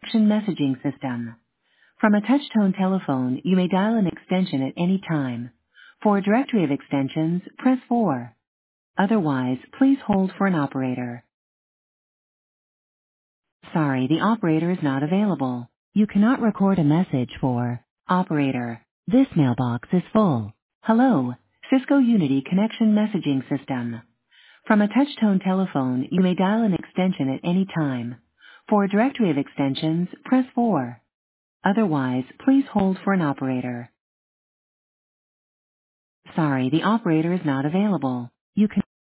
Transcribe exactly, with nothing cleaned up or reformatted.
connection messaging system. From a touch-tone telephone, you may dial an extension at any time. For a directory of extensions, press four. Otherwise, please hold for an operator. Sorry, the operator is not available. You cannot record a message for operator. This mailbox is full. Hello, Cisco Unity Connection Messaging System. From a touch-tone telephone, you may dial an extension at any time. For a directory of extensions, press four. Otherwise, please hold for an operator. Sorry, the operator is not available. You can